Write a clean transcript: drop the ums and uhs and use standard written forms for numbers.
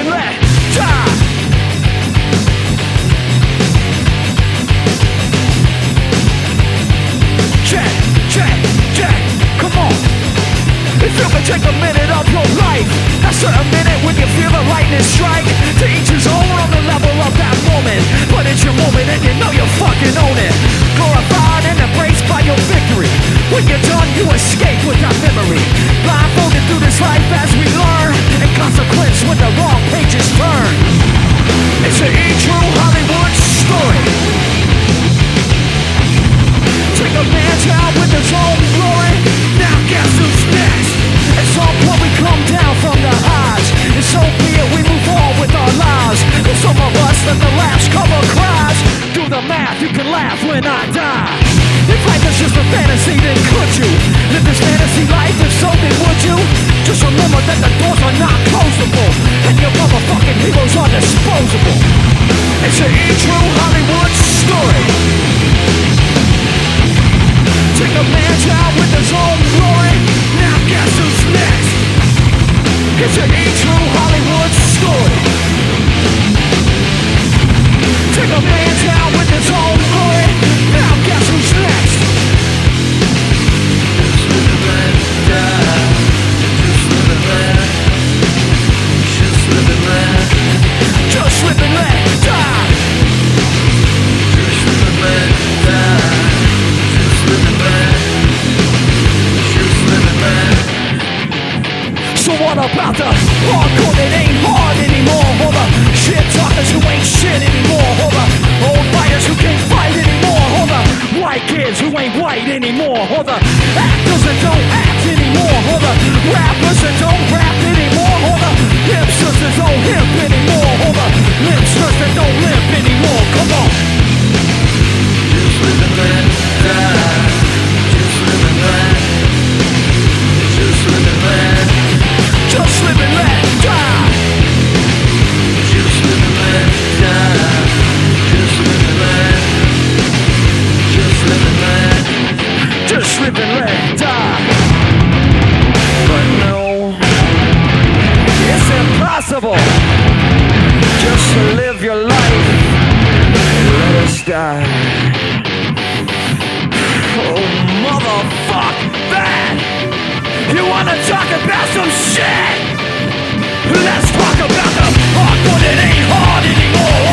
let die. Check, come on. If you could take a minute of your life, that's a minute when you feel the lightning strike. To each his own on the level of that moment. But it's your moment and you know you fucking own it. Glorified and embraced by your victory. When you're done, you escape with that memory. Blindfolded through this life as we learn. And consequence when the wrong pages turn. It's a true Hollywood story. Take a man down with his own glory. Now guess who's next? At some point we come down from the highs. And so be it, we move on with our lives. Cause some of us let the last cover cries. Do the math, you can laugh when I die. If life is just a fantasy, then could you live this fantasy life? If so, then would you? Just remember that the doors are not closable. And your motherfucking heroes are disposable. It's a true Hollywood story. Take a man down with his own glory. Now guess who's next? It's a true Hollywood story. Take a man down with his own glory. Now guess who's next? Just live and let die. Just live and let. Just live and let. Just live and let die. Just live and let die. Just live and let. Just live and let. So what about the hardcore that ain't hard anymore? Or the shit talkers who ain't shit anymore? Or the old fighters who can't fight anymore? Or the white kids who ain't white anymore? Or the actors that don't act anymore? Or the rappers that don't rap anymore? Or the hipsters that don't hip anymore? Or the limpsters that don't limp anymore? Come on. Just live and let die. Just live and let. Just live and let. Just live and let die. Just live and let die. Just live and let. Just live and let. Just live and let die. But no, it's impossible just to live your life and let us die. Oh, motherfuck that! You wanna talk about some shit? Let's talk about the hardcore that ain't hard anymore.